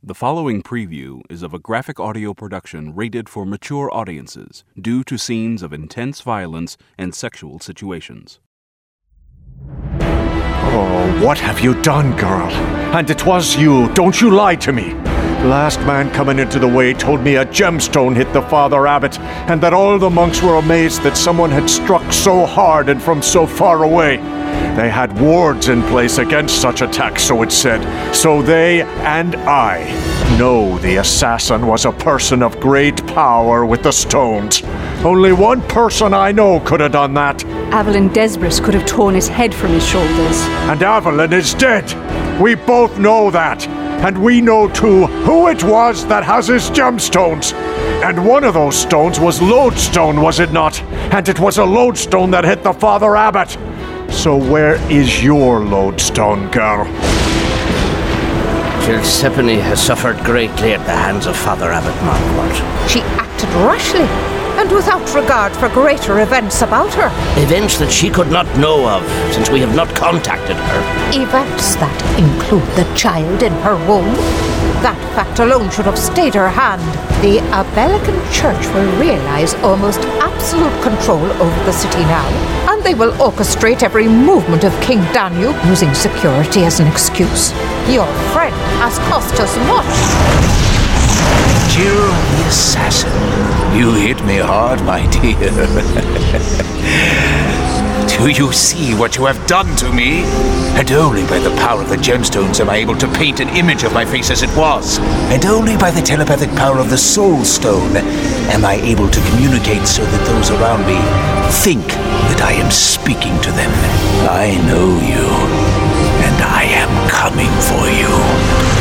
The following preview is of a graphic audio production rated for mature audiences due to scenes of intense violence and sexual situations. Oh, what have you done, girl? And it was you. Don't you lie to me. Last man coming into the way told me a gemstone hit the Father Abbot, and that all the monks were amazed that someone had struck so hard and from so far away. They had wards in place against such attacks, so it said. So they and I know the assassin was a person of great power with the stones. Only one person I know could have done that. Avalon Desbris could have torn his head from his shoulders. And Avalon is dead. We both know that. And we know, too, who it was that has his gemstones. And one of those stones was Lodestone, was it not? And it was a Lodestone that hit the Father Abbot. So where is your Lodestone, girl? Gilsephine has suffered greatly at the hands of Father Abbot Marquardt. She acted rashly, and without regard for greater events about her. Events that she could not know of, since we have not contacted her. Events that include the child in her womb. That fact alone should have stayed her hand. The Abelican Church will realize almost absolute control over the city now, and they will orchestrate every movement of King Danube using security as an excuse. Your friend has cost us much. Jill the assassin. You hit me hard, my dear. Do you see what you have done to me? And only by the power of the gemstones am I able to paint an image of my face as it was. And only by the telepathic power of the Soul Stone am I able to communicate so that those around me think that I am speaking to them. I know you, and I am coming for you.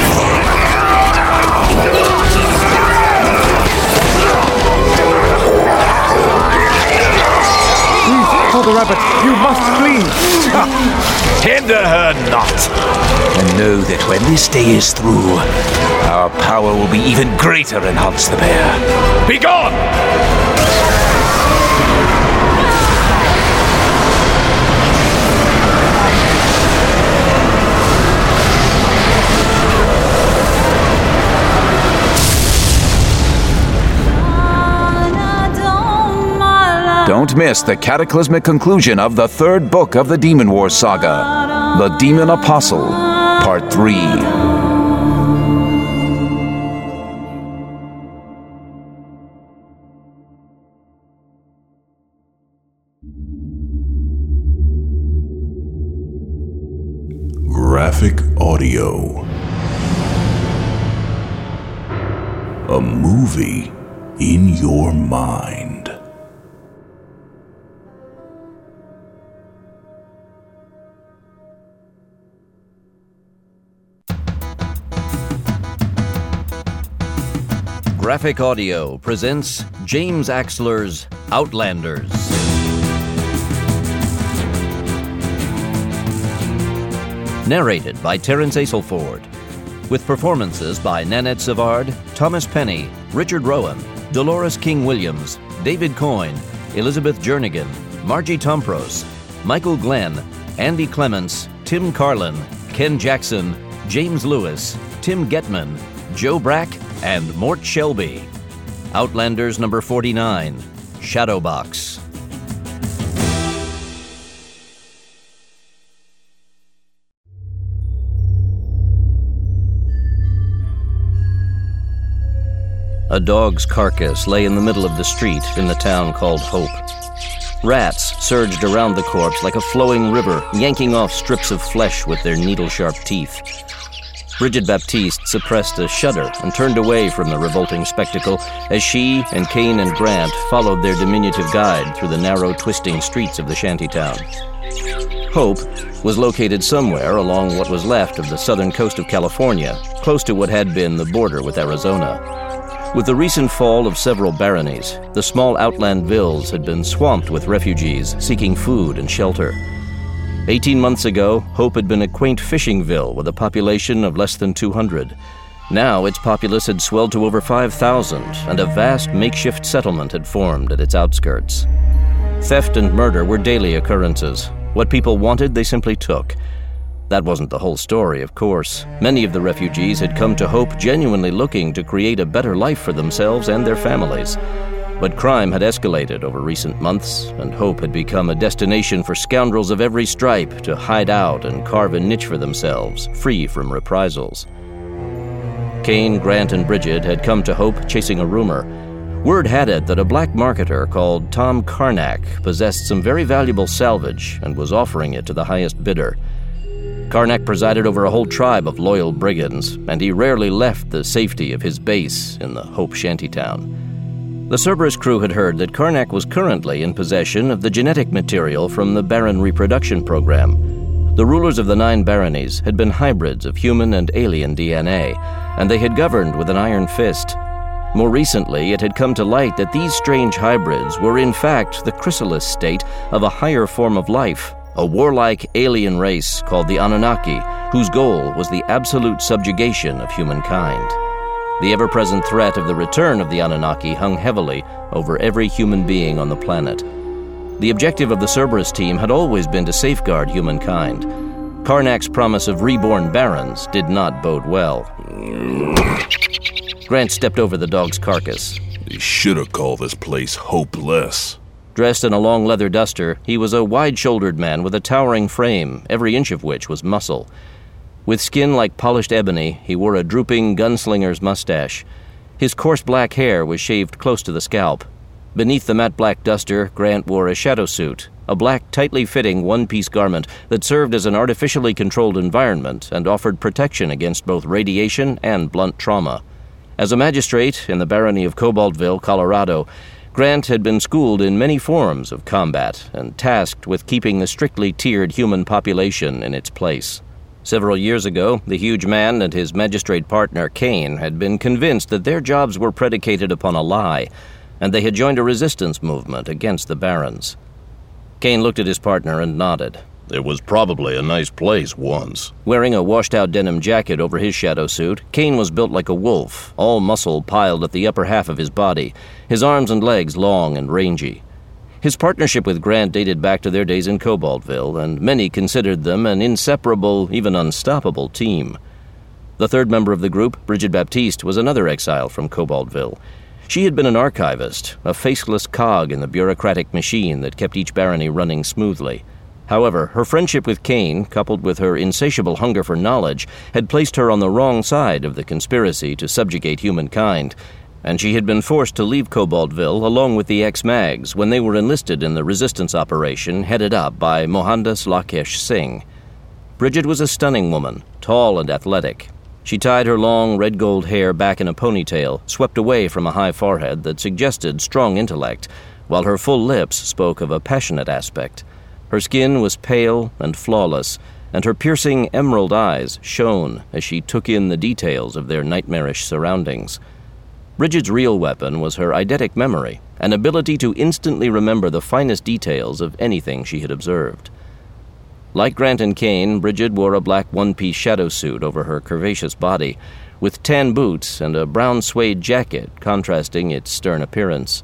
Father Abbot, you must flee! Hinder her not! And know that when this day is through, our power will be even greater in Hans the Bear. Be gone! Don't miss the cataclysmic conclusion of the third book of the Demon Wars saga, The Demon Apostle, Part 3. Graphic audio. A movie in your mind. Graphic Audio presents James Axler's Outlanders. Narrated by Terence Aselford, with performances by Nanette Savard, Thomas Penny, Richard Rowan, Dolores King-Williams, David Coyne, Elizabeth Jernigan, Margie Tompros, Michael Glenn, Andy Clements, Tim Carlin, Ken Jackson, James Lewis, Tim Getman, Joe Brack, and Mort Shelby. Outlanders number 49, Shadowbox. A dog's carcass lay in the middle of the street in the town called Hope. Rats surged around the corpse like a flowing river, yanking off strips of flesh with their needle-sharp teeth. Bridget Baptiste suppressed a shudder and turned away from the revolting spectacle as she and Kane and Grant followed their diminutive guide through the narrow, twisting streets of the shantytown. Hope was located somewhere along what was left of the southern coast of California, close to what had been the border with Arizona. With the recent fall of several baronies, the small outland villes had been swamped with refugees seeking food and shelter. 18 months ago, Hope had been a quaint fishing ville with a population of less than 200. Now its populace had swelled to over 5,000, and a vast makeshift settlement had formed at its outskirts. Theft and murder were daily occurrences. What people wanted, they simply took. That wasn't the whole story, of course. Many of the refugees had come to Hope genuinely looking to create a better life for themselves and their families. But crime had escalated over recent months, and Hope had become a destination for scoundrels of every stripe to hide out and carve a niche for themselves, free from reprisals. Kane, Grant, and Bridget had come to Hope chasing a rumor. Word had it that a black marketer called Tom Karnak possessed some very valuable salvage and was offering it to the highest bidder. Karnak presided over a whole tribe of loyal brigands, and he rarely left the safety of his base in the Hope shantytown. The Cerberus crew had heard that Karnak was currently in possession of the genetic material from the Baron reproduction program. The rulers of the 9 baronies had been hybrids of human and alien DNA, and they had governed with an iron fist. More recently, it had come to light that these strange hybrids were in fact the chrysalis state of a higher form of life, a warlike alien race called the Anunnaki, whose goal was the absolute subjugation of humankind. The ever-present threat of the return of the Anunnaki hung heavily over every human being on the planet. The objective of the Cerberus team had always been to safeguard humankind. Karnak's promise of reborn barons did not bode well. Grant stepped over the dog's carcass. They should have called this place Hopeless. Dressed in a long leather duster, he was a wide-shouldered man with a towering frame, every inch of which was muscle. With skin like polished ebony, he wore a drooping gunslinger's mustache. His coarse black hair was shaved close to the scalp. Beneath the matte black duster, Grant wore a shadow suit, a black, tightly fitting one-piece garment that served as an artificially controlled environment and offered protection against both radiation and blunt trauma. As a magistrate in the barony of Cobaltville, Colorado, Grant had been schooled in many forms of combat and tasked with keeping the strictly tiered human population in its place. Several years ago, the huge man and his magistrate partner, Kane, had been convinced that their jobs were predicated upon a lie, and they had joined a resistance movement against the barons. Kane looked at his partner and nodded. It was probably a nice place once. Wearing a washed-out denim jacket over his shadow suit, Kane was built like a wolf, all muscle piled at the upper half of his body, his arms and legs long and rangy. His partnership with Grant dated back to their days in Cobaltville, and many considered them an inseparable, even unstoppable team. The third member of the group, Bridget Baptiste, was another exile from Cobaltville. She had been an archivist, a faceless cog in the bureaucratic machine that kept each barony running smoothly. However, her friendship with Kane, coupled with her insatiable hunger for knowledge, had placed her on the wrong side of the conspiracy to subjugate humankind, and she had been forced to leave Cobaltville along with the ex-Mags when they were enlisted in the resistance operation headed up by Mohandas Lakesh Singh. Bridget was a stunning woman, tall and athletic. She tied her long red-gold hair back in a ponytail, swept away from a high forehead that suggested strong intellect, while her full lips spoke of a passionate aspect. Her skin was pale and flawless, and her piercing emerald eyes shone as she took in the details of their nightmarish surroundings. Bridget's real weapon was her eidetic memory, an ability to instantly remember the finest details of anything she had observed. Like Grant and Kane, Bridget wore a black one-piece shadow suit over her curvaceous body, with tan boots and a brown suede jacket contrasting its stern appearance.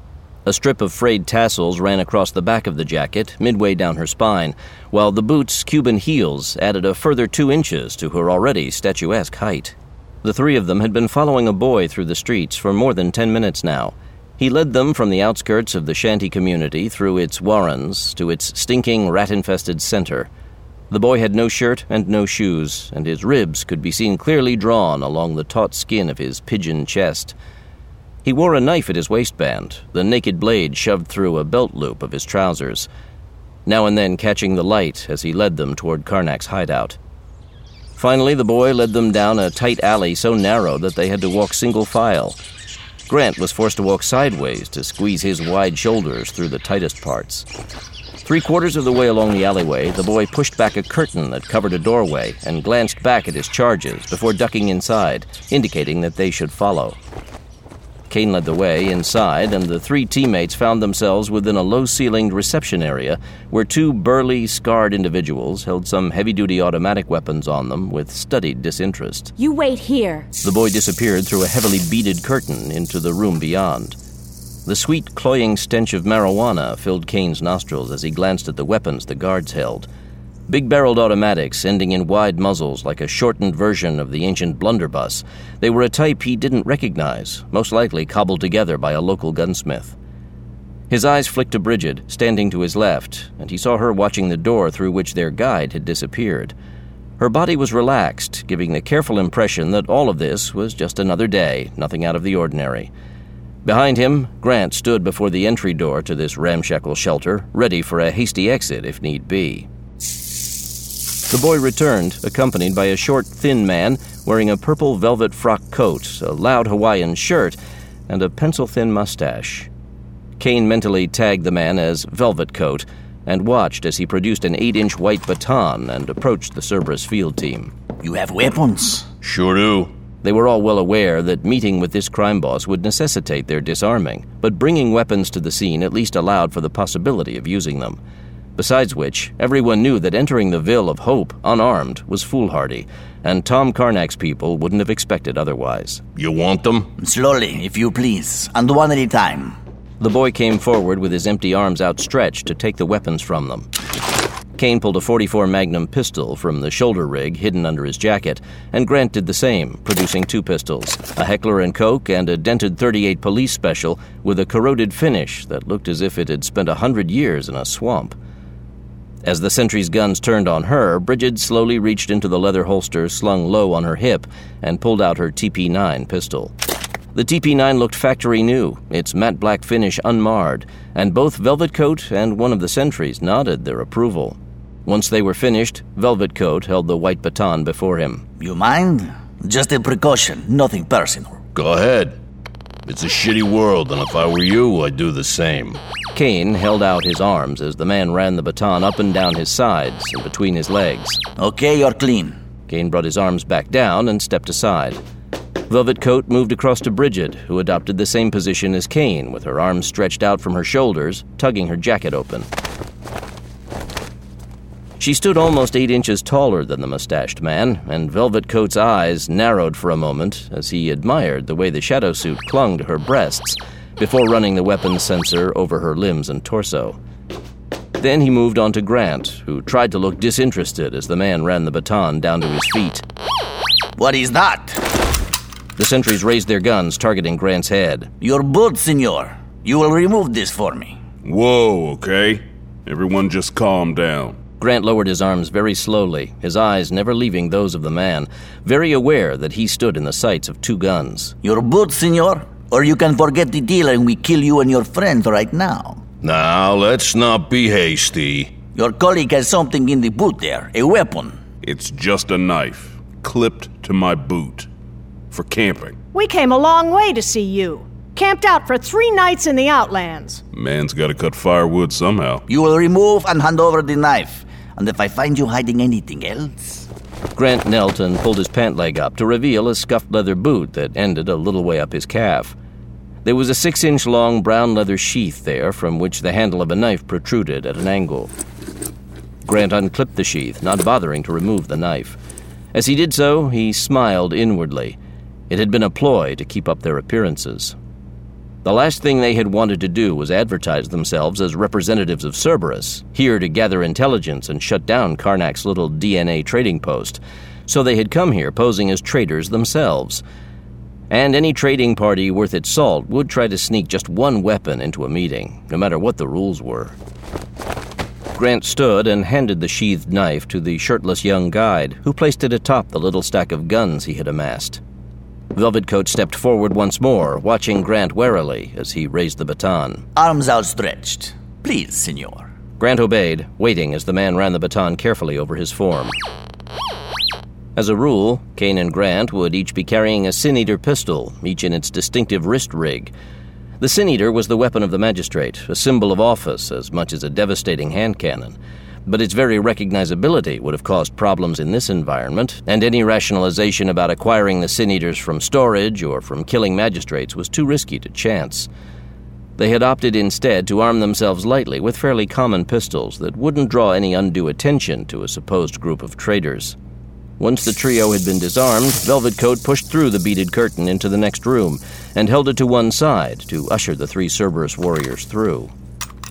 A strip of frayed tassels ran across the back of the jacket, midway down her spine, while the boots' Cuban heels added a further 2 inches to her already statuesque height. The three of them had been following a boy through the streets for more than 10 minutes now. He led them from the outskirts of the shanty community through its warrens to its stinking, rat-infested center. The boy had no shirt and no shoes, and his ribs could be seen clearly drawn along the taut skin of his pigeon chest. He wore a knife at his waistband, the naked blade shoved through a belt loop of his trousers, now and then catching the light as he led them toward Karnak's hideout. Finally, the boy led them down a tight alley so narrow that they had to walk single file. Grant was forced to walk sideways to squeeze his wide shoulders through the tightest parts. 3/4 of the way along the alleyway, the boy pushed back a curtain that covered a doorway and glanced back at his charges before ducking inside, indicating that they should follow. Kane led the way inside, and the 3 teammates found themselves within a low-ceilinged reception area where 2 burly, scarred individuals held some heavy-duty automatic weapons on them with studied disinterest. You wait here. The boy disappeared through a heavily beaded curtain into the room beyond. The sweet, cloying stench of marijuana filled Kane's nostrils as he glanced at the weapons the guards held. Big-barreled automatics ending in wide muzzles like a shortened version of the ancient blunderbuss. They were a type he didn't recognize, most likely cobbled together by a local gunsmith. His eyes flicked to Bridget, standing to his left, and he saw her watching the door through which their guide had disappeared. Her body was relaxed, giving the careful impression that all of this was just another day, nothing out of the ordinary. Behind him, Grant stood before the entry door to this ramshackle shelter, ready for a hasty exit if need be. The boy returned, accompanied by a short, thin man wearing a purple velvet frock coat, a loud Hawaiian shirt, and a pencil-thin mustache. Kane mentally tagged the man as Velvet Coat and watched as he produced an 8-inch white baton and approached the Cerberus field team. You have weapons? Sure do. They were all well aware that meeting with this crime boss would necessitate their disarming, but bringing weapons to the scene at least allowed for the possibility of using them. Besides which, everyone knew that entering the Ville of Hope unarmed was foolhardy, and Tom Karnak's people wouldn't have expected otherwise. You want them? Slowly, if you please, and one at a time. The boy came forward with his empty arms outstretched to take the weapons from them. Kane pulled a .44 Magnum pistol from the shoulder rig hidden under his jacket, and Grant did the same, producing 2 pistols, a Heckler & Koch and a dented .38 Police Special with a corroded finish that looked as if it had spent 100 years in a swamp. As the sentry's guns turned on her, Bridget slowly reached into the leather holster slung low on her hip and pulled out her TP-9 pistol. The TP-9 looked factory new, its matte black finish unmarred, and both Velvet Coat and one of the sentries nodded their approval. Once they were finished, Velvet Coat held the white baton before him. You mind? Just a precaution, nothing personal. Go ahead. It's a shitty world, and if I were you, I'd do the same. Kane held out his arms as the man ran the baton up and down his sides and between his legs. Okay, you're clean. Kane brought his arms back down and stepped aside. Velvet Coat moved across to Bridget, who adopted the same position as Kane, with her arms stretched out from her shoulders, tugging her jacket open. She stood almost 8 inches taller than the mustached man, and Velvet Coat's eyes narrowed for a moment as he admired the way the shadow suit clung to her breasts before running the weapons sensor over her limbs and torso. Then he moved on to Grant, who tried to look disinterested as the man ran the baton down to his feet. What is that? The sentries raised their guns, targeting Grant's head. Your boot, senor. You will remove this for me. Whoa, okay? Everyone just calm down. Grant lowered his arms very slowly, his eyes never leaving those of the man, very aware that he stood in the sights of 2 guns. Your boot, senor? Or you can forget the deal and we kill you and your friend right now. Now, let's not be hasty. Your colleague has something in the boot there, a weapon. It's just a knife, clipped to my boot. For camping. We came a long way to see you. Camped out for 3 nights in the Outlands. Man's gotta cut firewood somehow. You will remove and hand over the knife. And if I find you hiding anything else... Grant knelt and pulled his pant leg up to reveal a scuffed leather boot that ended a little way up his calf. There was a 6-inch long brown leather sheath there from which the handle of a knife protruded at an angle. Grant unclipped the sheath, not bothering to remove the knife. As he did so, he smiled inwardly. It had been a ploy to keep up their appearances. The last thing they had wanted to do was advertise themselves as representatives of Cerberus, here to gather intelligence and shut down Karnak's little DNA trading post. So they had come here posing as traders themselves. And any trading party worth its salt would try to sneak just 1 weapon into a meeting, no matter what the rules were. Grant stood and handed the sheathed knife to the shirtless young guide, who placed it atop the little stack of guns he had amassed. Velvet Coat stepped forward once more, watching Grant warily as he raised the baton. Arms outstretched. Please, senor. Grant obeyed, waiting as the man ran the baton carefully over his form. As a rule, Kane and Grant would each be carrying a Sin-Eater pistol, each in its distinctive wrist rig. The Sin-Eater was the weapon of the magistrate, a symbol of office as much as a devastating hand cannon. But its very recognizability would have caused problems in this environment, and any rationalization about acquiring the Sin-Eaters from storage or from killing magistrates was too risky to chance. They had opted instead to arm themselves lightly with fairly common pistols that wouldn't draw any undue attention to a supposed group of traders. Once the trio had been disarmed, Velvet Coat pushed through the beaded curtain into the next room and held it to one side to usher the 3 Cerberus warriors through.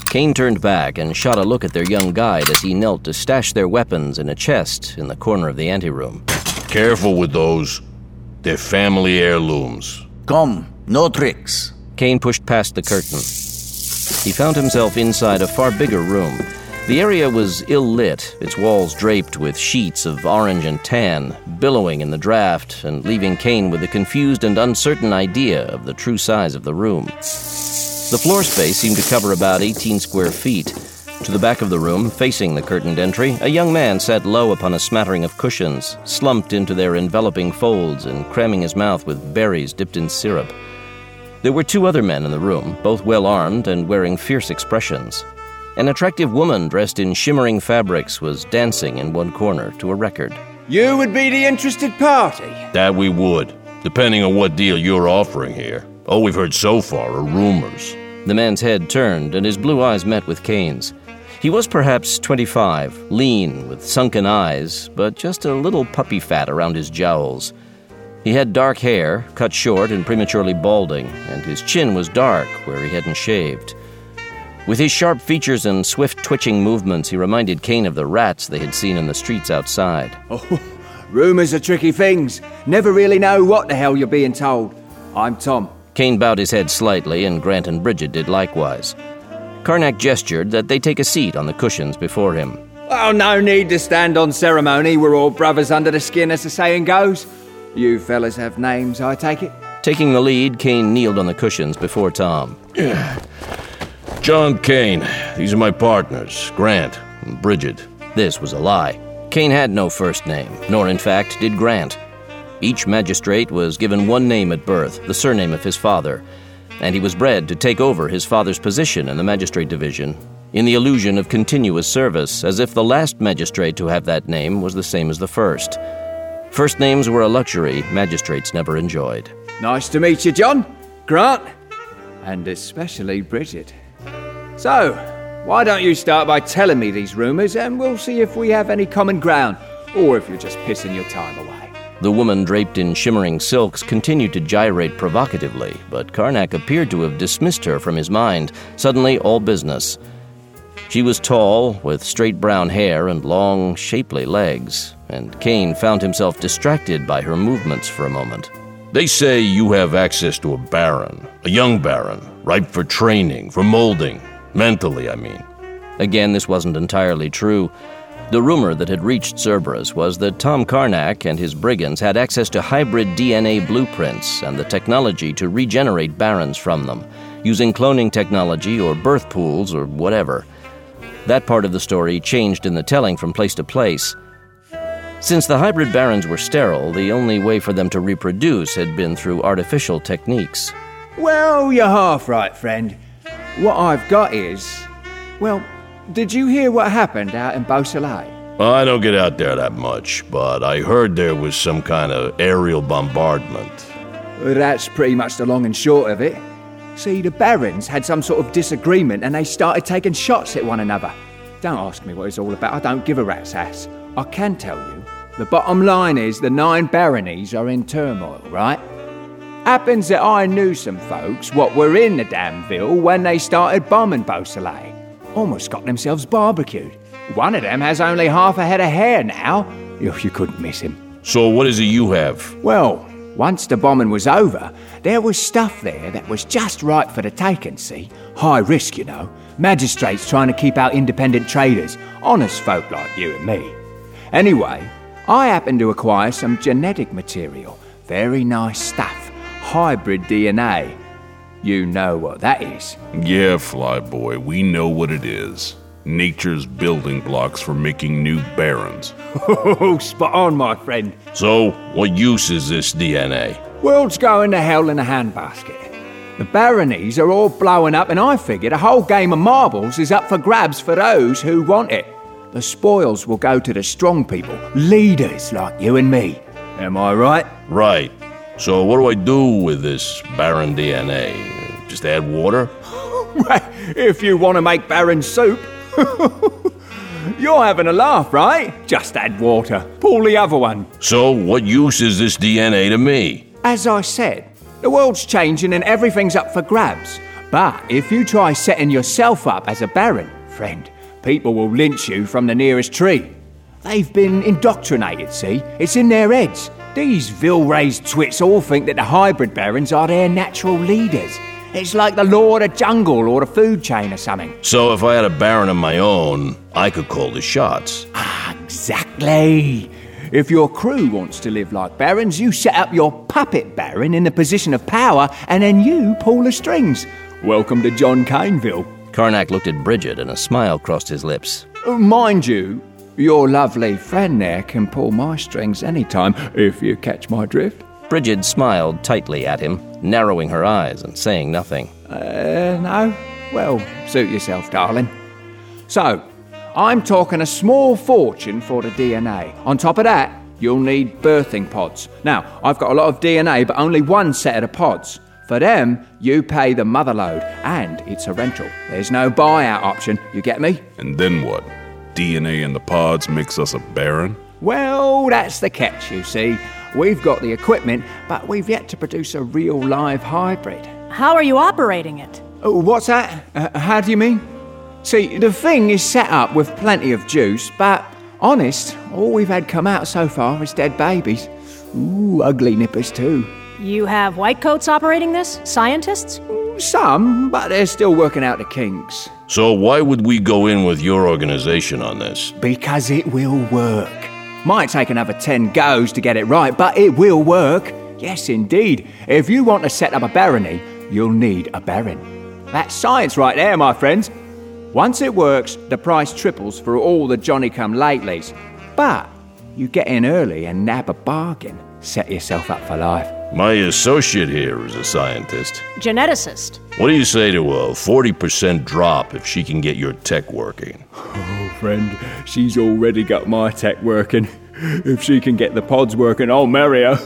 Kane turned back and shot a look at their young guide as he knelt to stash their weapons in a chest in the corner of the anteroom. Careful with those. They're family heirlooms. Come, no tricks. Kane pushed past the curtain. He found himself inside a far bigger room. The area was ill-lit, its walls draped with sheets of orange and tan, billowing in the draft and leaving Kane with a confused and uncertain idea of the true size of the room. The floor space seemed to cover about 18 square feet. To the back of the room, facing the curtained entry, a young man sat low upon a smattering of cushions, slumped into their enveloping folds and cramming his mouth with berries dipped in syrup. There were 2 other men in the room, both well-armed and wearing fierce expressions. An attractive woman dressed in shimmering fabrics was dancing in one corner to a record. You would be the interested party? That we would, depending on what deal you're offering here. All we've heard so far are rumors. The man's head turned, and his blue eyes met with Kane's. He was perhaps 25, lean, with sunken eyes, but just a little puppy fat around his jowls. He had dark hair, cut short and prematurely balding, and his chin was dark where he hadn't shaved. With his sharp features and swift twitching movements, he reminded Kane of the rats they had seen in the streets outside. Oh, rumors are tricky things. Never really know what the hell you're being told. I'm Tom. Kane bowed his head slightly, and Grant and Bridget did likewise. Karnak gestured that they take a seat on the cushions before him. Oh, no need to stand on ceremony. We're all brothers under the skin, as the saying goes. You fellas have names, I take it? Taking the lead, Kane kneeled on the cushions before Tom. John Kane. These are my partners, Grant and Bridget. This was a lie. Kane had no first name, nor in fact did Grant. Each magistrate was given one name at birth, the surname of his father, and he was bred to take over his father's position in the magistrate division, in the illusion of continuous service, as if the last magistrate to have that name was the same as the first. First names were a luxury magistrates never enjoyed. Nice to meet you, John, Grant, and especially Bridget. So, why don't you start by telling me these rumors, and we'll see if we have any common ground, or if you're just pissing your time away. The woman draped in shimmering silks continued to gyrate provocatively, but Karnak appeared to have dismissed her from his mind, suddenly all business. She was tall, with straight brown hair and long, shapely legs, and Kane found himself distracted by her movements for a moment. They say you have access to a baron, a young baron, ripe for training, for molding. Mentally, I mean. Again, this wasn't entirely true. The rumor that had reached Cerberus was that Tom Karnak and his brigands had access to hybrid DNA blueprints and the technology to regenerate barons from them, using cloning technology or birth pools or whatever. That part of the story changed in the telling from place to place. Since the hybrid barons were sterile, the only way for them to reproduce had been through artificial techniques. Well, you're half right, friend. What I've got is... Well, did you hear what happened out in Beausoleil? I don't get out there that much, but I heard there was some kind of aerial bombardment. Well, that's pretty much the long and short of it. See, the barons had some sort of disagreement and they started taking shots at one another. Don't ask me what it's all about, I don't give a rat's ass. I can tell you, the bottom line is the 9 baronies are in turmoil, right? Happens that I knew some folks what were in the damn ville when they started bombing Beausoleil. Almost got themselves barbecued. One of them has only half a head of hair now. You couldn't miss him. So what is it you have? Well, once the bombing was over, there was stuff there that was just right for the taking, see? High risk, you know. Magistrates trying to keep out independent traders, honest folk like you and me. Anyway, I happened to acquire some genetic material. Very nice stuff. Hybrid DNA. You know what that is. Yeah, Flyboy, we know what it is. Nature's building blocks for making new barons. Oh, spot on, my friend. So, what use is this DNA? World's going to hell in a handbasket. The baronies are all blowing up, and I figure the whole game of marbles is up for grabs for those who want it. The spoils will go to the strong people, leaders like you and me. Am I right? Right. So what do I do with this Baron DNA? Just add water? If you want to make Baron soup. You're having a laugh, right? Just add water. Pull the other one. So what use is this DNA to me? As I said, the world's changing and everything's up for grabs. But if you try setting yourself up as a baron, friend, people will lynch you from the nearest tree. They've been indoctrinated, see? It's in their heads. These vil-raised twits all think that the hybrid barons are their natural leaders. It's like the law of the jungle or the food chain or something. So if I had a baron of my own, I could call the shots. Exactly. If your crew wants to live like barons, you set up your puppet baron in the position of power, and then you pull the strings. Welcome to John Caneville. Karnak looked at Bridget and a smile crossed his lips. Mind you, your lovely friend there can pull my strings anytime, if you catch my drift. Bridget smiled tightly at him, narrowing her eyes and saying nothing. No? Well, suit yourself, darling. So, I'm talking a small fortune for the DNA. On top of that, you'll need birthing pods. Now, I've got a lot of DNA, but only one set of the pods. For them, you pay the mother load, and it's a rental. There's no buyout option, you get me? And then what? DNA in the pods makes us a baron? Well, that's the catch, you see. We've got the equipment, but we've yet to produce a real live hybrid. How are you operating it? Oh, what's that? How do you mean? See, the thing is set up with plenty of juice, but honest, all we've had come out so far is dead babies. Ooh, ugly nippers too. You have whitecoats operating this? Scientists? Some, but they're still working out the kinks. So why would we go in with your organization on this? Because it will work. Might take another 10 goes to get it right, but it will work. Yes, indeed. If you want to set up a barony, you'll need a baron. That's science right there, my friends. Once it works, the price triples for all the Johnny-come-latelys. But you get in early and nab a bargain. Set yourself up for life. My associate here is a scientist. Geneticist. What do you say to a 40% drop if she can get your tech working? Oh, friend, she's already got my tech working. If she can get the pods working, I'll marry her.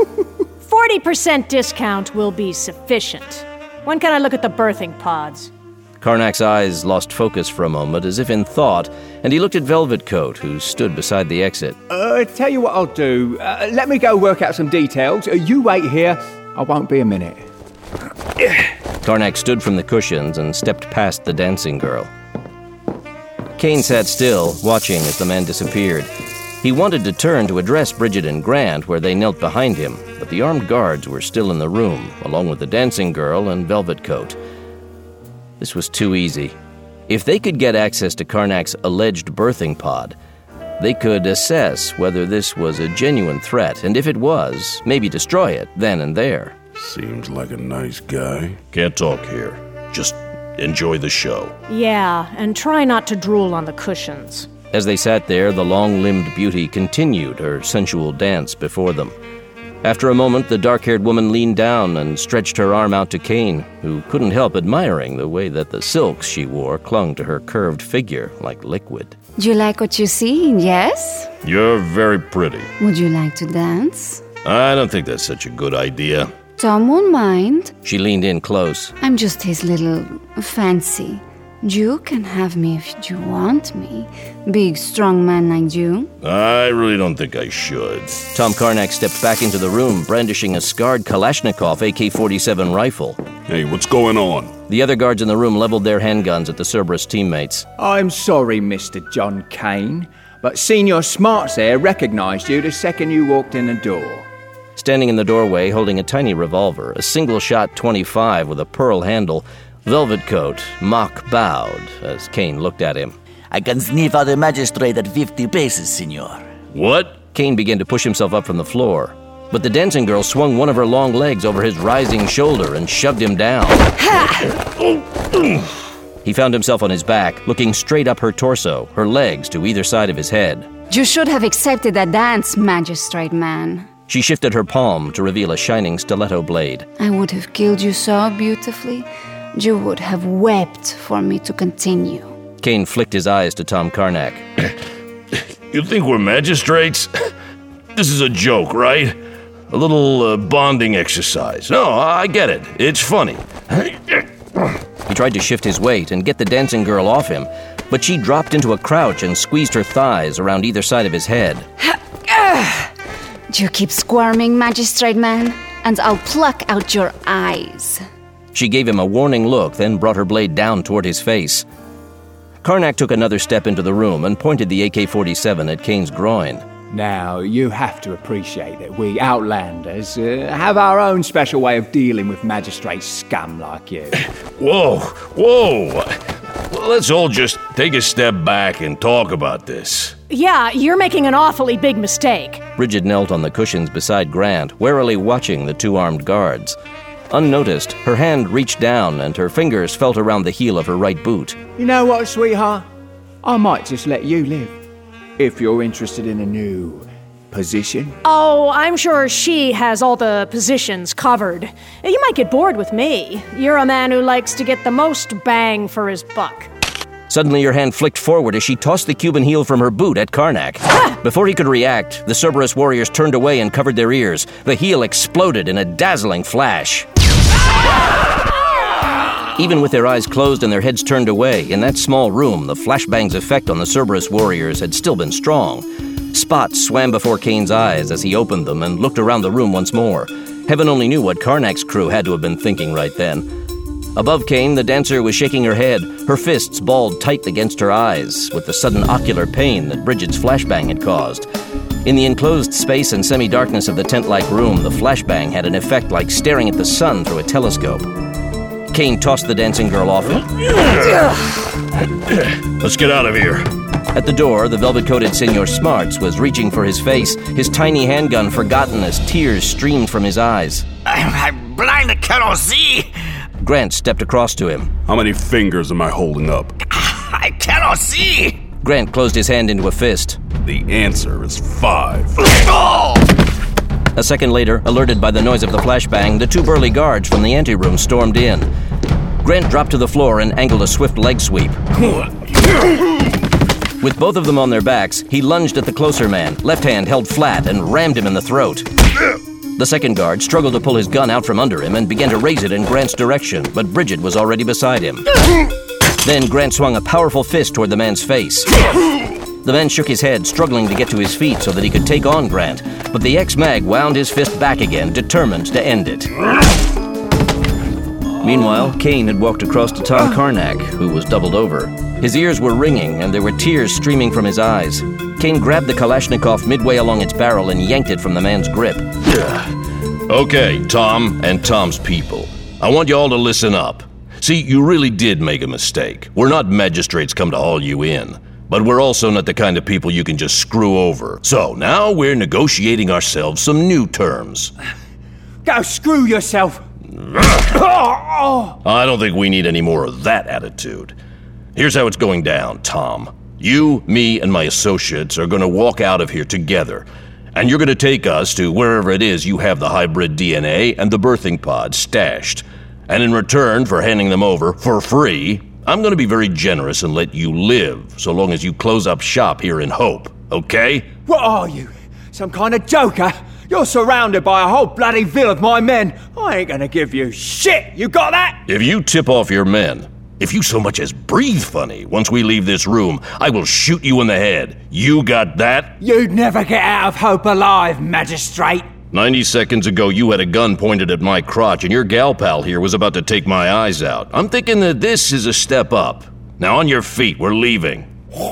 40% discount will be sufficient. When can I look at the birthing pods? Karnak's eyes lost focus for a moment, as if in thought, and he looked at Velvet Coat, who stood beside the exit. Tell you what I'll do. Let me go work out some details. You wait here. I won't be a minute. Karnak stood from the cushions and stepped past the dancing girl. Kane sat still, watching as the man disappeared. He wanted to turn to address Bridget and Grant where they knelt behind him, but the armed guards were still in the room, along with the dancing girl and Velvet Coat. This was too easy. If they could get access to Karnak's alleged birthing pod, they could assess whether this was a genuine threat, and if it was, maybe destroy it then and there. Seems like a nice guy. Can't talk here. Just enjoy the show. Yeah, and try not to drool on the cushions. As they sat there, the long-limbed beauty continued her sensual dance before them. After a moment, the dark-haired woman leaned down and stretched her arm out to Kane, who couldn't help admiring the way that the silks she wore clung to her curved figure like liquid. Do you like what you see, yes? You're very pretty. Would you like to dance? I don't think that's such a good idea. Tom won't mind. She leaned in close. I'm just his little fancy. You can have me if you want me. Big, strong man like you. I really don't think I should. Tom Karnak stepped back into the room, brandishing a scarred Kalashnikov AK-47 rifle. Hey, what's going on? The other guards in the room leveled their handguns at the Cerberus teammates. I'm sorry, Mr. John Kane, but Senior Smarts there recognized you the second you walked in the door. Standing in the doorway, holding a tiny revolver, a single-shot .25 with a pearl handle, Velvet Coat mock bowed as Kane looked at him. I can sniff out a magistrate at 50 paces, senor. What? Kane began to push himself up from the floor, but the dancing girl swung one of her long legs over his rising shoulder and shoved him down. He found himself on his back, looking straight up her torso, her legs to either side of his head. You should have accepted that dance, magistrate man. She shifted her palm to reveal a shining stiletto blade. I would have killed you so beautifully. You would have wept for me to continue. Kane flicked his eyes to Tom Karnak. You think we're magistrates? This is a joke, right? A little bonding exercise. No, I get it. It's funny. He tried to shift his weight and get the dancing girl off him, but she dropped into a crouch and squeezed her thighs around either side of his head. You keep squirming, magistrate man, and I'll pluck out your eyes. She gave him a warning look, then brought her blade down toward his face. Karnak took another step into the room and pointed the AK-47 at Kane's groin. Now, you have to appreciate that we Outlanders have our own special way of dealing with magistrate scum like you. Whoa. Let's all just take a step back and talk about this. Yeah, you're making an awfully big mistake. Bridget knelt on the cushions beside Grant, warily watching the two armed guards. Unnoticed, her hand reached down and her fingers felt around the heel of her right boot. You know what, sweetheart? I might just let you live. If you're interested in a new position. Oh, I'm sure she has all the positions covered. You might get bored with me. You're a man who likes to get the most bang for his buck. Suddenly her hand flicked forward as she tossed the Cuban heel from her boot at Karnak. Before he could react, the Cerberus warriors turned away and covered their ears. The heel exploded in a dazzling flash. Even with their eyes closed and their heads turned away, in that small room, the flashbang's effect on the Cerberus warriors had still been strong. Spots swam before Kane's eyes as he opened them and looked around the room once more. Heaven only knew what Karnak's crew had to have been thinking right then. Above Kane, the dancer was shaking her head, her fists balled tight against her eyes, with the sudden ocular pain that Bridget's flashbang had caused. In the enclosed space and semi-darkness of the tent-like room, the flashbang had an effect like staring at the sun through a telescope. Kane tossed the dancing girl off him. Let's get out of here. At the door, the velvet-coated Senor Smarts was reaching for his face, his tiny handgun forgotten as tears streamed from his eyes. I'm blind, I cannot see. Grant stepped across to him. How many fingers am I holding up? I cannot see. Grant closed his hand into a fist. The answer is 5. A second later, alerted by the noise of the flashbang, the two burly guards from the anteroom stormed in. Grant dropped to the floor and angled a swift leg sweep. With both of them on their backs, he lunged at the closer man, left hand held flat, and rammed him in the throat. The second guard struggled to pull his gun out from under him and began to raise it in Grant's direction, but Bridget was already beside him. Then Grant swung a powerful fist toward the man's face. The man shook his head, struggling to get to his feet so that he could take on Grant, but the ex-mag wound his fist back again, determined to end it. Meanwhile, Kane had walked across to Tom Karnak, who was doubled over. His ears were ringing, and there were tears streaming from his eyes. Kane grabbed the Kalashnikov midway along its barrel and yanked it from the man's grip. Okay, Tom and Tom's people. I want you all to listen up. See, you really did make a mistake. We're not magistrates come to haul you in. But we're also not the kind of people you can just screw over. So now we're negotiating ourselves some new terms. Go screw yourself! I don't think we need any more of that attitude. Here's how it's going down, Tom. You, me, and my associates are going to walk out of here together. And you're going to take us to wherever it is you have the hybrid DNA and the birthing pod stashed. And in return for handing them over for free, I'm going to be very generous and let you live, so long as you close up shop here in Hope, okay? What are you? Some kind of joker? You're surrounded by a whole bloody ville of my men. I ain't gonna give you shit, you got that? If you tip off your men, if you so much as breathe funny once we leave this room, I will shoot you in the head. You got that? You'd never get out of Hope alive, magistrate. 90 seconds ago, you had a gun pointed at my crotch, and your gal pal here was about to take my eyes out. I'm thinking that this is a step up. Now, on your feet, we're leaving.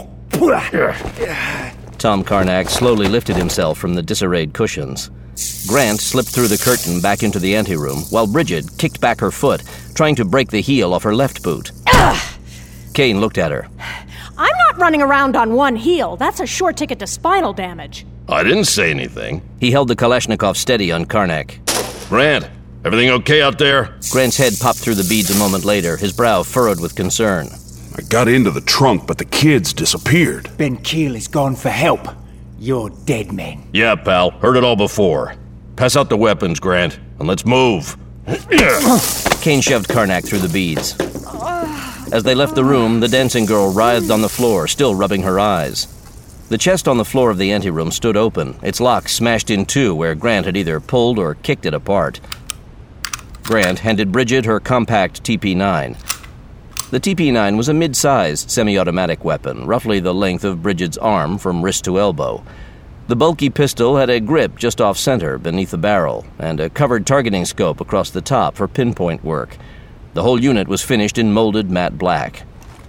Tom Karnak slowly lifted himself from the disarrayed cushions. Grant slipped through the curtain back into the anteroom, while Bridget kicked back her foot, trying to break the heel off her left boot. Kane looked at her. I'm not running around on one heel. That's a short ticket to spinal damage. I didn't say anything. He held the Kalashnikov steady on Karnak. Grant, everything okay out there? Grant's head popped through the beads a moment later, his brow furrowed with concern. I got into the trunk, but the kids disappeared. Ben Keel is gone for help. You're dead men. Yeah, pal. Heard it all before. Pass out the weapons, Grant, and let's move. Kane shoved Karnak through the beads. As they left the room, the dancing girl writhed on the floor, still rubbing her eyes. The chest on the floor of the anteroom stood open, its lock smashed in two where Grant had either pulled or kicked it apart. Grant handed Bridget her compact TP-9. The TP-9 was a mid-sized semi-automatic weapon, roughly the length of Bridget's arm from wrist to elbow. The bulky pistol had a grip just off-center beneath the barrel, and a covered targeting scope across the top for pinpoint work. The whole unit was finished in molded matte black.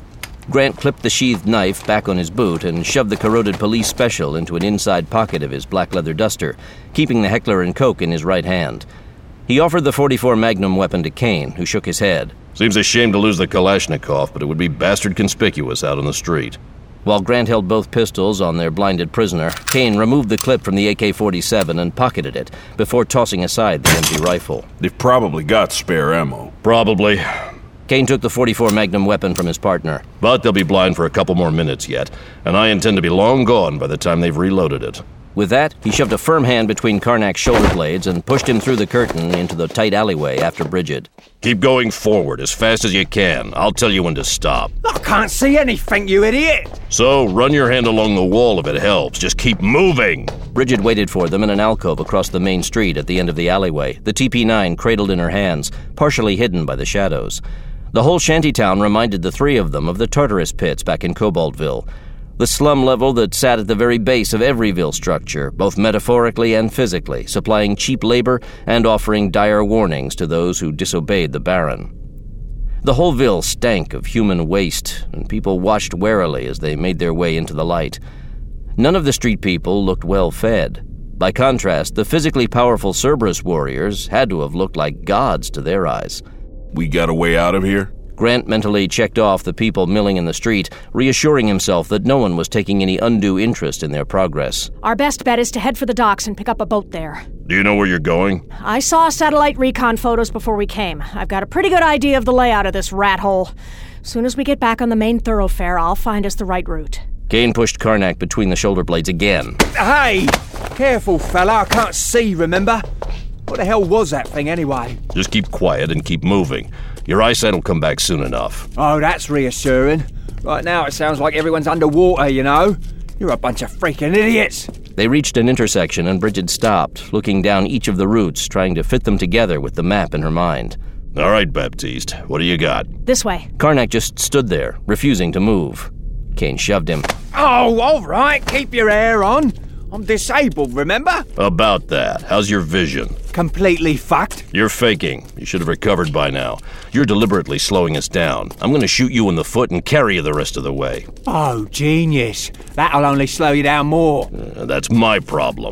Grant clipped the sheathed knife back on his boot and shoved the corroded police special into an inside pocket of his black leather duster, keeping the Heckler & Koch in his right hand. He offered the .44 Magnum weapon to Kane, who shook his head. Seems a shame to lose the Kalashnikov, but it would be bastard conspicuous out on the street. While Grant held both pistols on their blinded prisoner, Kane removed the clip from the AK-47 and pocketed it before tossing aside the empty rifle. They've probably got spare ammo. Probably. Kane took the .44 Magnum weapon from his partner. But they'll be blind for a couple more minutes yet, and I intend to be long gone by the time they've reloaded it. With that, he shoved a firm hand between Karnak's shoulder blades and pushed him through the curtain into the tight alleyway after Bridget. Keep going forward as fast as you can. I'll tell you when to stop. I can't see anything, you idiot! So, run your hand along the wall if it helps. Just keep moving! Bridget waited for them in an alcove across the main street at the end of the alleyway, the TP-9 cradled in her hands, partially hidden by the shadows. The whole shantytown reminded the three of them of the Tartarus pits back in Cobaltville, the slum level that sat at the very base of every Ville structure, both metaphorically and physically, supplying cheap labor and offering dire warnings to those who disobeyed the Baron. The whole Ville stank of human waste, and people watched warily as they made their way into the light. None of the street people looked well fed. By contrast, the physically powerful Cerberus warriors had to have looked like gods to their eyes. We got a way out of here? Grant mentally checked off the people milling in the street, reassuring himself that no one was taking any undue interest in their progress. Our best bet is to head for the docks and pick up a boat there. Do you know where you're going? I saw satellite recon photos before we came. I've got a pretty good idea of the layout of this rat hole. Soon as we get back on the main thoroughfare, I'll find us the right route. Kane pushed Karnak between the shoulder blades again. Hey! Careful, fella, I can't see, remember? What the hell was that thing, anyway? Just keep quiet and keep moving. Your eyesight will come back soon enough. Oh, that's reassuring. Right now it sounds like everyone's underwater, you know? You're a bunch of freaking idiots! They reached an intersection and Bridget stopped, looking down each of the routes, trying to fit them together with the map in her mind. All right, Baptiste, what do you got? This way. Karnak just stood there, refusing to move. Kane shoved him. Oh, all right, keep your hair on. I'm disabled, remember? About that. How's your vision? Completely fucked. You're faking. You should have recovered by now. You're deliberately slowing us down. I'm going to shoot you in the foot and carry you the rest of the way. Oh, genius. That'll only slow you down more. That's my problem.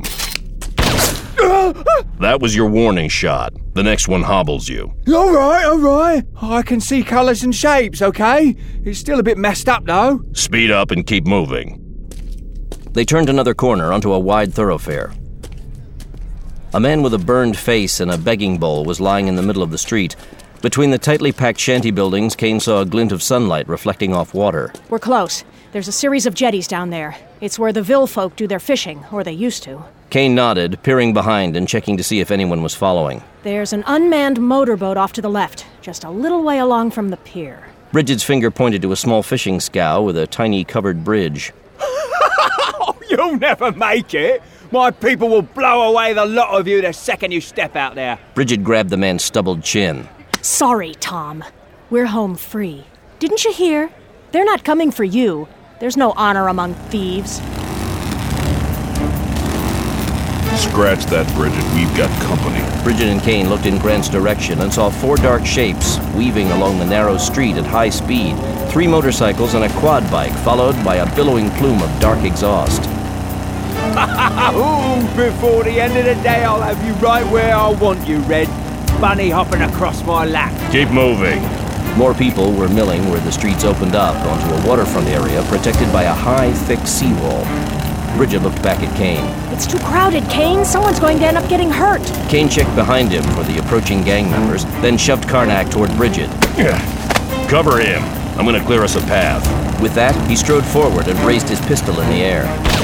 That was your warning shot. The next one hobbles you. All right. I can see colours and shapes, okay? It's still a bit messed up, though. Speed up and keep moving. They turned another corner onto a wide thoroughfare. A man with a burned face and a begging bowl was lying in the middle of the street. Between the tightly packed shanty buildings, Kane saw a glint of sunlight reflecting off water. We're close. There's a series of jetties down there. It's where the Ville folk do their fishing, or they used to. Kane nodded, peering behind and checking to see if anyone was following. There's an unmanned motorboat off to the left, just a little way along from the pier. Bridget's finger pointed to a small fishing scow with a tiny covered bridge. You'll never make it. My people will blow away the lot of you the second you step out there. Bridget grabbed the man's stubbled chin. Sorry, Tom. We're home free. Didn't you hear? They're not coming for you. There's no honor among thieves. Scratch that, Bridget. We've got company. Bridget and Kane looked in Grant's direction and saw 4 dark shapes weaving along the narrow street at high speed, 3 motorcycles and a quad bike, followed by a billowing plume of dark exhaust. Before the end of the day, I'll have you right where I want you, Red. Bunny hopping across my lap. Keep moving. More people were milling where the streets opened up onto a waterfront area protected by a high, thick seawall. Bridget looked back at Kane. It's too crowded, Kane. Someone's going to end up getting hurt. Kane checked behind him for the approaching gang members, then shoved Karnak toward Bridget. Cover him. I'm going to clear us a path. With that, he strode forward and raised his pistol in the air.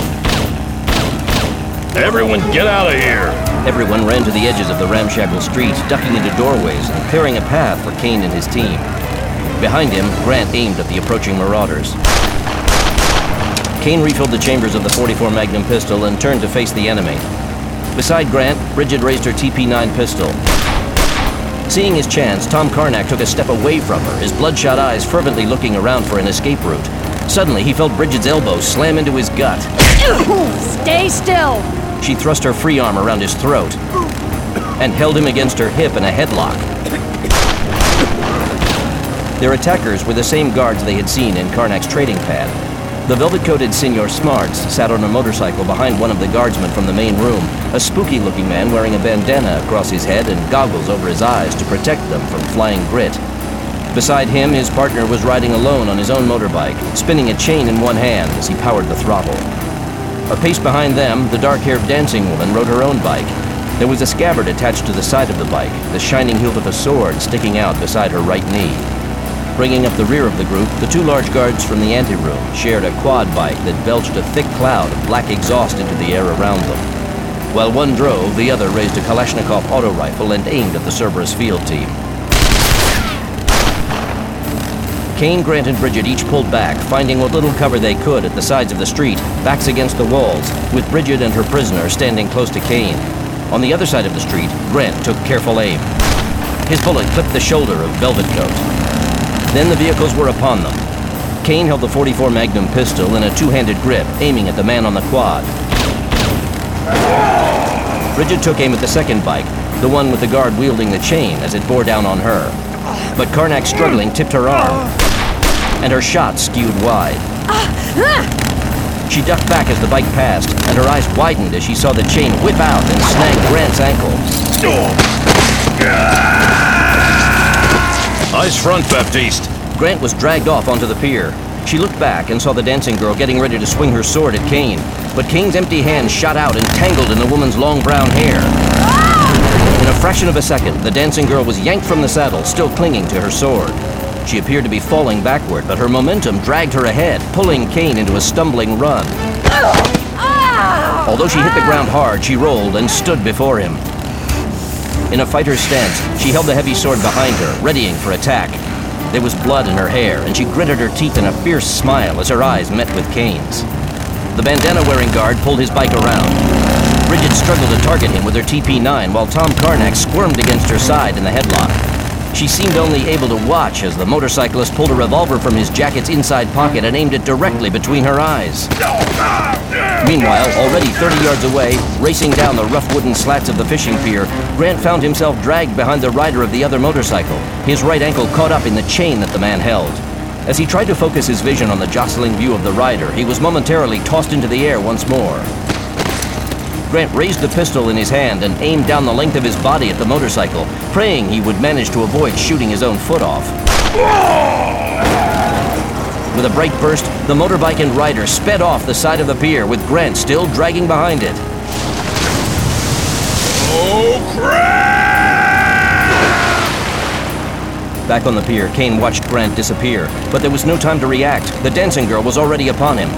Everyone get out of here! Everyone ran to the edges of the ramshackle street, ducking into doorways and clearing a path for Kane and his team. Behind him, Grant aimed at the approaching marauders. Kane refilled the chambers of the .44 Magnum pistol and turned to face the enemy. Beside Grant, Bridget raised her TP-9 pistol. Seeing his chance, Tom Karnak took a step away from her, his bloodshot eyes fervently looking around for an escape route. Suddenly, he felt Bridget's elbow slam into his gut. Stay still! She thrust her free arm around his throat and held him against her hip in a headlock. Their attackers were the same guards they had seen in Karnak's trading pad. The velvet-coated Senor Smarts sat on a motorcycle behind one of the guardsmen from the main room, a spooky-looking man wearing a bandana across his head and goggles over his eyes to protect them from flying grit. Beside him, his partner was riding alone on his own motorbike, spinning a chain in one hand as he powered the throttle. A pace behind them, the dark-haired dancing woman rode her own bike. There was a scabbard attached to the side of the bike, the shining hilt of a sword sticking out beside her right knee. Bringing up the rear of the group, the two large guards from the anteroom shared a quad bike that belched a thick cloud of black exhaust into the air around them. While one drove, the other raised a Kalashnikov auto rifle and aimed at the Cerberus field team. Kane, Grant, and Bridget each pulled back, finding what little cover they could at the sides of the street, backs against the walls, with Bridget and her prisoner standing close to Kane. On the other side of the street, Grant took careful aim. His bullet clipped the shoulder of Velvet Coat. Then the vehicles were upon them. Kane held the .44 Magnum pistol in a two-handed grip, aiming at the man on the quad. Bridget took aim at the second bike, the one with the guard wielding the chain as it bore down on her. But Karnak, struggling, tipped her arm, and her shot skewed wide. She ducked back as the bike passed, and her eyes widened as she saw the chain whip out and snag Grant's ankle. Eyes front, Baptiste. Grant was dragged off onto the pier. She looked back and saw the dancing girl getting ready to swing her sword at Kane, but Kane's empty hand shot out and tangled in the woman's long brown hair. In a fraction of a second, the dancing girl was yanked from the saddle, still clinging to her sword. She appeared to be falling backward, but her momentum dragged her ahead, pulling Kane into a stumbling run. Although she hit the ground hard, she rolled and stood before him. In a fighter's stance, she held the heavy sword behind her, readying for attack. There was blood in her hair, and she gritted her teeth in a fierce smile as her eyes met with Kane's. The bandana-wearing guard pulled his bike around. Bridget struggled to target him with her TP-9, while Tom Karnak squirmed against her side in the headlock. She seemed only able to watch as the motorcyclist pulled a revolver from his jacket's inside pocket and aimed it directly between her eyes. Meanwhile, already 30 yards away, racing down the rough wooden slats of the fishing pier, Grant found himself dragged behind the rider of the other motorcycle, his right ankle caught up in the chain that the man held. As he tried to focus his vision on the jostling view of the rider, he was momentarily tossed into the air once more. Grant raised the pistol in his hand and aimed down the length of his body at the motorcycle, praying he would manage to avoid shooting his own foot off. With a bright burst, the motorbike and rider sped off the side of the pier, with Grant still dragging behind it. Oh, crap! Back on the pier, Kane watched Grant disappear, but there was no time to react. The dancing girl was already upon him.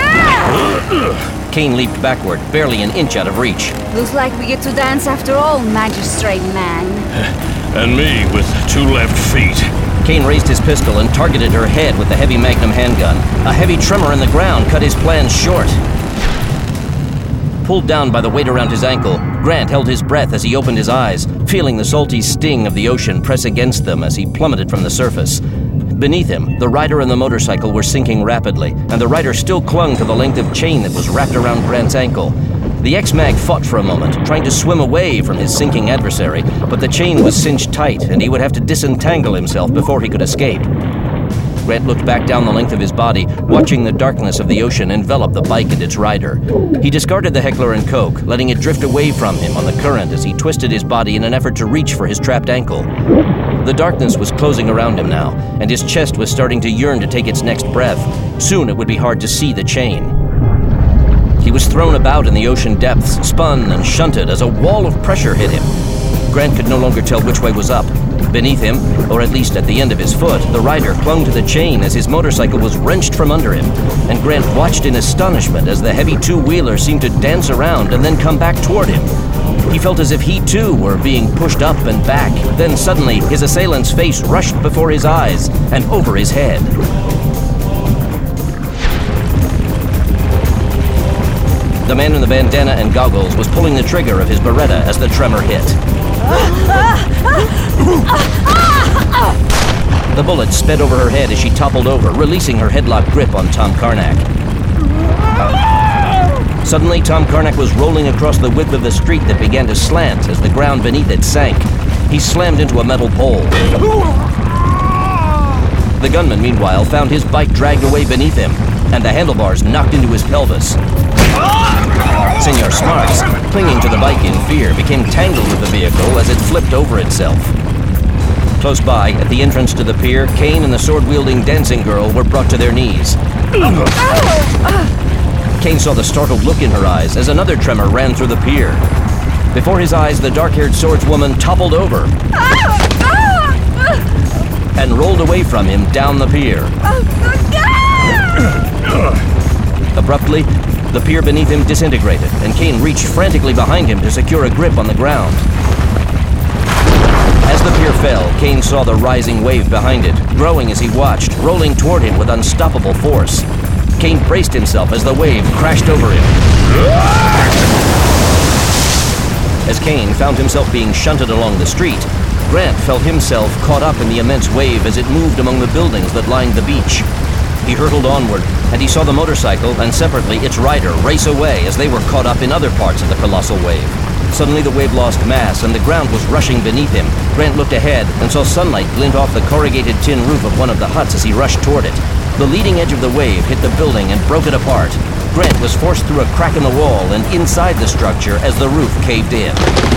Kane leaped backward, barely an inch out of reach. Looks like we get to dance after all, magistrate man. And me with 2 left feet. Kane raised his pistol and targeted her head with the heavy Magnum handgun. A heavy tremor in the ground cut his plans short. Pulled down by the weight around his ankle, Grant held his breath as he opened his eyes, feeling the salty sting of the ocean press against them as he plummeted from the surface. Beneath him, the rider and the motorcycle were sinking rapidly, and the rider still clung to the length of chain that was wrapped around Grant's ankle. The ex-mag fought for a moment, trying to swim away from his sinking adversary, but the chain was cinched tight, and he would have to disentangle himself before he could escape. Grant looked back down the length of his body, watching the darkness of the ocean envelop the bike and its rider. He discarded the Heckler & Koch, letting it drift away from him on the current as he twisted his body in an effort to reach for his trapped ankle. The darkness was closing around him now, and his chest was starting to yearn to take its next breath. Soon it would be hard to see the chain. He was thrown about in the ocean depths, spun and shunted as a wall of pressure hit him. Grant could no longer tell which way was up. Beneath him, or at least at the end of his foot, the rider clung to the chain as his motorcycle was wrenched from under him, and Grant watched in astonishment as the heavy two-wheeler seemed to dance around and then come back toward him. He felt as if he too were being pushed up and back. Then suddenly, his assailant's face rushed before his eyes and over his head. The man in the bandana and goggles was pulling the trigger of his Beretta as the tremor hit. The bullet sped over her head as she toppled over, releasing her headlock grip on Tom Karnak. Suddenly, Tom Karnak was rolling across the width of the street that began to slant as the ground beneath it sank. He slammed into a metal pole. The gunman, meanwhile, found his bike dragged away beneath him, and the handlebars knocked into his pelvis. Senor Smarts, clinging to the bike in fear, became tangled with the vehicle as it flipped over itself. Close by, at the entrance to the pier, Kane and the sword-wielding dancing girl were brought to their knees. Kane saw the startled look in her eyes as another tremor ran through the pier. Before his eyes, the dark-haired swordswoman toppled over and rolled away from him down the pier. Abruptly, the pier beneath him disintegrated, and Kane reached frantically behind him to secure a grip on the ground. As the pier fell, Kane saw the rising wave behind it, growing as he watched, rolling toward him with unstoppable force. Kane braced himself as the wave crashed over him. As Kane found himself being shunted along the street, Grant felt himself caught up in the immense wave as it moved among the buildings that lined the beach. He hurtled onward, and he saw the motorcycle and separately its rider race away as they were caught up in other parts of the colossal wave. Suddenly the wave lost mass and the ground was rushing beneath him. Grant looked ahead and saw sunlight glint off the corrugated tin roof of one of the huts as he rushed toward it. The leading edge of the wave hit the building and broke it apart. Grant was forced through a crack in the wall and inside the structure as the roof caved in.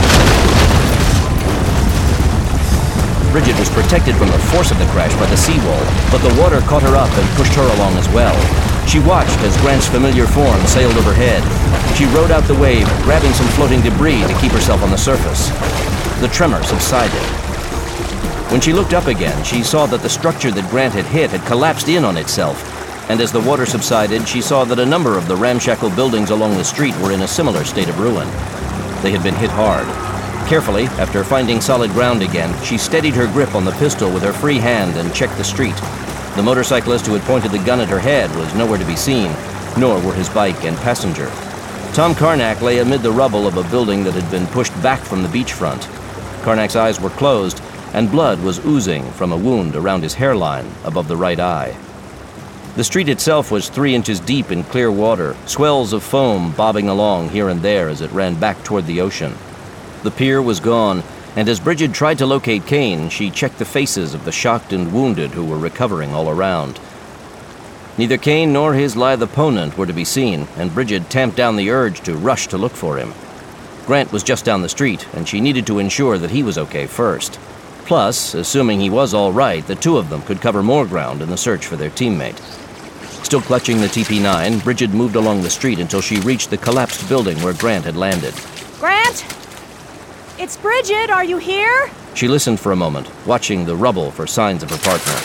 Bridget was protected from the force of the crash by the seawall, but the water caught her up and pushed her along as well. She watched as Grant's familiar form sailed overhead. She rode out the wave, grabbing some floating debris to keep herself on the surface. The tremor subsided. When she looked up again, she saw that the structure that Grant had hit had collapsed in on itself, and as the water subsided, she saw that a number of the ramshackle buildings along the street were in a similar state of ruin. They had been hit hard. Carefully, after finding solid ground again, she steadied her grip on the pistol with her free hand and checked the street. The motorcyclist who had pointed the gun at her head was nowhere to be seen, nor were his bike and passenger. Tom Karnak lay amid the rubble of a building that had been pushed back from the beachfront. Karnak's eyes were closed, and blood was oozing from a wound around his hairline above the right eye. The street itself was 3 inches deep in clear water, swells of foam bobbing along here and there as it ran back toward the ocean. The pier was gone, and as Bridget tried to locate Kane, she checked the faces of the shocked and wounded who were recovering all around. Neither Kane nor his lithe opponent were to be seen, and Bridget tamped down the urge to rush to look for him. Grant was just down the street, and she needed to ensure that he was okay first. Plus, assuming he was all right, the two of them could cover more ground in the search for their teammate. Still clutching the TP-9, Bridget moved along the street until she reached the collapsed building where Grant had landed. Grant? It's Bridget, are you here? She listened for a moment, watching the rubble for signs of her partner.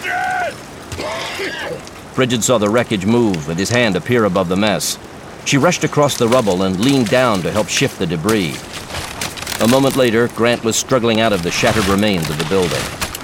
Bridget saw the wreckage move and his hand appear above the mess. She rushed across the rubble and leaned down to help shift the debris. A moment later, Grant was struggling out of the shattered remains of the building.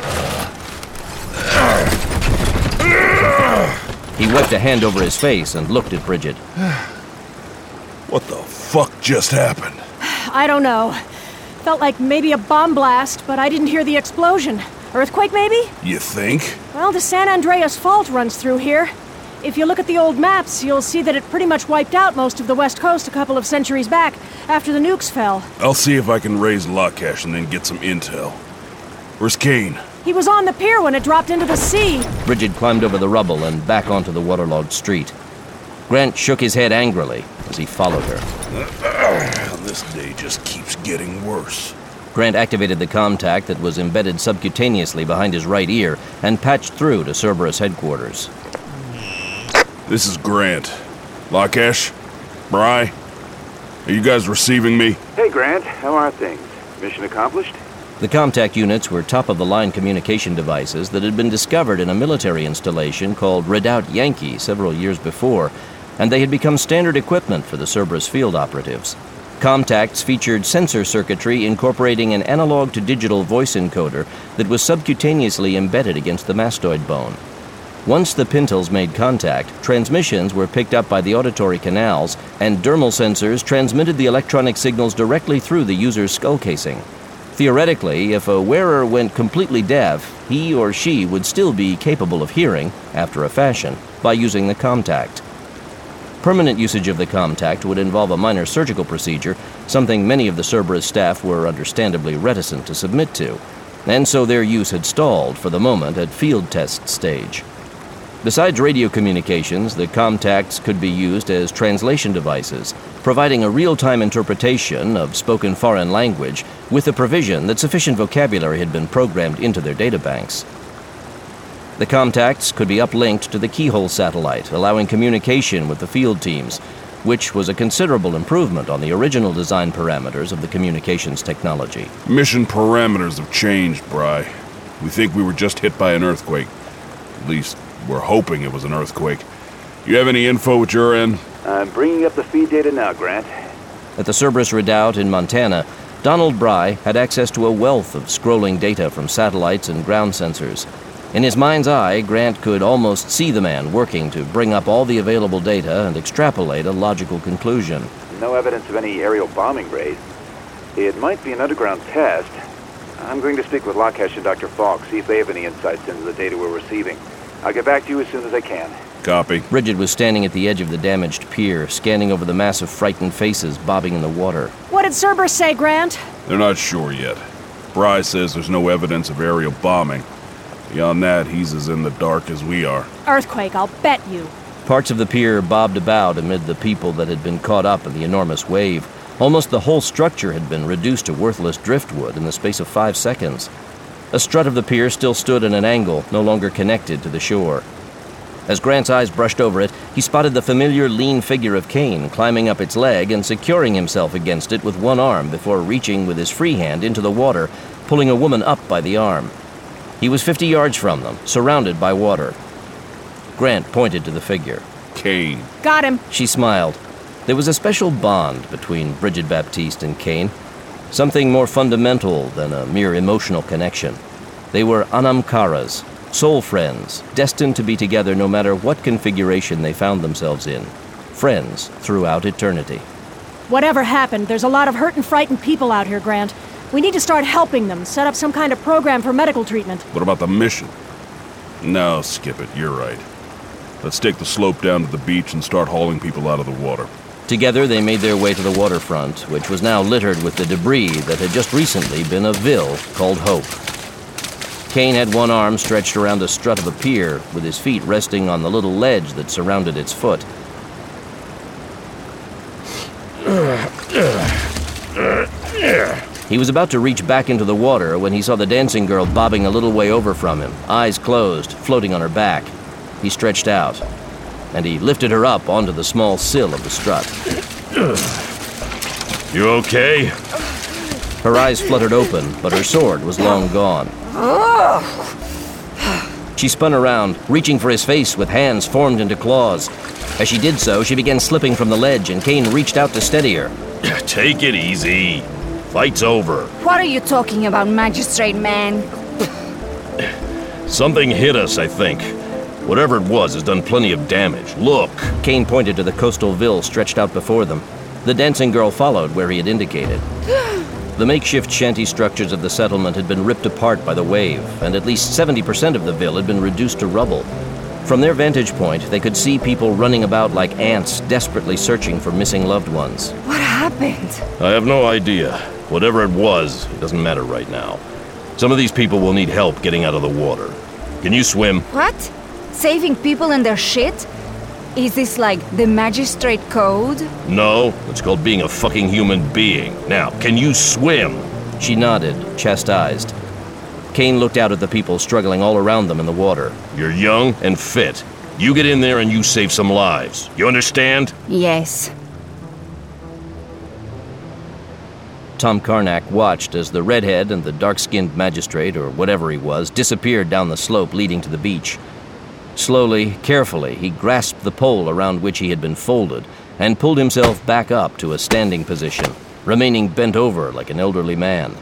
He wiped a hand over his face and looked at Bridget. What the fuck just happened? I don't know. Felt like maybe a bomb blast, but I didn't hear the explosion. Earthquake, maybe? You think? Well, the San Andreas Fault runs through here. If you look at the old maps, you'll see that it pretty much wiped out most of the West Coast a couple of centuries back, after the nukes fell. I'll see if I can raise Lakash and then get some intel. Where's Kane? He was on the pier when it dropped into the sea. Bridget climbed over the rubble and back onto the waterlogged street. Grant shook his head angrily as he followed her. This day just keeps getting worse. Grant activated the contact that was embedded subcutaneously behind his right ear and patched through to Cerberus headquarters. This is Grant. Lakash? Bry? Are you guys receiving me? Hey, Grant. How are things? Mission accomplished? The contact units were top-of-the-line communication devices that had been discovered in a military installation called Redoubt Yankee several years before, and they had become standard equipment for the Cerberus field operatives. Contacts featured sensor circuitry incorporating an analog-to-digital voice encoder that was subcutaneously embedded against the mastoid bone. Once the pintles made contact, transmissions were picked up by the auditory canals, and dermal sensors transmitted the electronic signals directly through the user's skull casing. Theoretically, if a wearer went completely deaf, he or she would still be capable of hearing, after a fashion, by using the contact. Permanent usage of the contact would involve a minor surgical procedure, something many of the Cerberus staff were understandably reticent to submit to. and so their use had stalled for the moment at field test stage. Besides radio communications, the Comtacts could be used as translation devices, providing a real-time interpretation of spoken foreign language with the provision that sufficient vocabulary had been programmed into their databanks. The Comtacts could be uplinked to the Keyhole satellite, allowing communication with the field teams, which was a considerable improvement on the original design parameters of the communications technology. Mission parameters have changed, Bry. We think we were just hit by an earthquake. At least, we're hoping it was an earthquake. You have any info at your end? I'm bringing up the feed data now, Grant. At the Cerberus Redoubt in Montana, Donald Bry had access to a wealth of scrolling data from satellites and ground sensors. In his mind's eye, Grant could almost see the man working to bring up all the available data and extrapolate a logical conclusion. No evidence of any aerial bombing raid. It might be an underground test. I'm going to speak with Lakesh and Dr. Falk, see if they have any insights into the data we're receiving. I'll get back to you as soon as I can. Copy. Bridget was standing at the edge of the damaged pier, scanning over the mass of frightened faces bobbing in the water. What did Cerberus say, Grant? They're not sure yet. Bry says there's no evidence of aerial bombing. Beyond that, he's as in the dark as we are. Earthquake, I'll bet you. Parts of the pier bobbed about amid the people that had been caught up in the enormous wave. Almost the whole structure had been reduced to worthless driftwood in the space of 5 seconds. A strut of the pier still stood at an angle, no longer connected to the shore. As Grant's eyes brushed over it, he spotted the familiar lean figure of Kane climbing up its leg and securing himself against it with one arm before reaching with his free hand into the water, pulling a woman up by the arm. He was 50 yards from them, surrounded by water. Grant pointed to the figure. Kane. Got him. She smiled. There was a special bond between Bridget Baptiste and Kane. Something more fundamental than a mere emotional connection. They were Anamkaras, soul friends, destined to be together no matter what configuration they found themselves in. Friends throughout eternity. Whatever happened, there's a lot of hurt and frightened people out here, Grant. We need to start helping them, set up some kind of program for medical treatment. What about the mission? No, skip it. You're right. Let's take the slope down to the beach and start hauling people out of the water. Together, they made their way to the waterfront, which was now littered with the debris that had just recently been a ville called Hope. Kane had one arm stretched around the strut of a pier, with his feet resting on the little ledge that surrounded its foot. He was about to reach back into the water when he saw the dancing girl bobbing a little way over from him, eyes closed, floating on her back. He stretched out, and he lifted her up onto the small sill of the strut. You okay? Her eyes fluttered open, but her sword was long gone. She spun around, reaching for his face with hands formed into claws. As she did so, she began slipping from the ledge, and Kane reached out to steady her. Take it easy. Fight's over. What are you talking about, magistrate man? Something hit us, I think. Whatever it was has done plenty of damage. Look. Kane pointed to the coastal ville stretched out before them. The dancing girl followed where he had indicated. The makeshift shanty structures of the settlement had been ripped apart by the wave, and at least 70% of the ville had been reduced to rubble. From their vantage point, they could see people running about like ants, desperately searching for missing loved ones. What happened? I have no idea. Whatever it was, it doesn't matter right now. Some of these people will need help getting out of the water. Can you swim? What? Saving people and their shit? Is this like the magistrate code? No, it's called being a fucking human being. Now, can you swim? She nodded, chastised. Kane looked out at the people struggling all around them in the water. You're young and fit. You get in there and you save some lives. You understand? Yes. Tom Karnak watched as the redhead and the dark-skinned magistrate, or whatever he was, disappeared down the slope leading to the beach. Slowly, carefully, he grasped the pole around which he had been folded and pulled himself back up to a standing position, remaining bent over like an elderly man.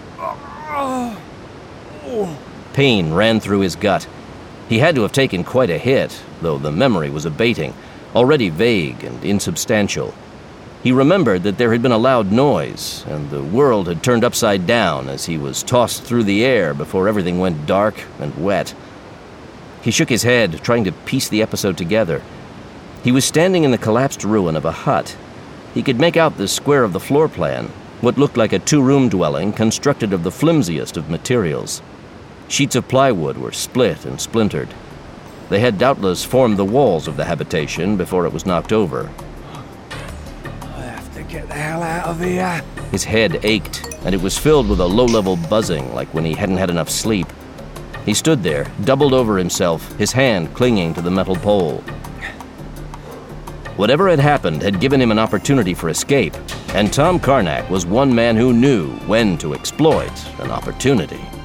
Pain ran through his gut. He had to have taken quite a hit, though the memory was abating, already vague and insubstantial. He remembered that there had been a loud noise, and the world had turned upside down as he was tossed through the air before everything went dark and wet. He shook his head, trying to piece the episode together. He was standing in the collapsed ruin of a hut. He could make out the square of the floor plan, what looked like a two-room dwelling constructed of the flimsiest of materials. Sheets of plywood were split and splintered. They had doubtless formed the walls of the habitation before it was knocked over. I have to get the hell out of here. His head ached, and it was filled with a low-level buzzing like when he hadn't had enough sleep. He stood there, doubled over himself, his hand clinging to the metal pole. Whatever had happened had given him an opportunity for escape, and Tom Karnak was one man who knew when to exploit an opportunity.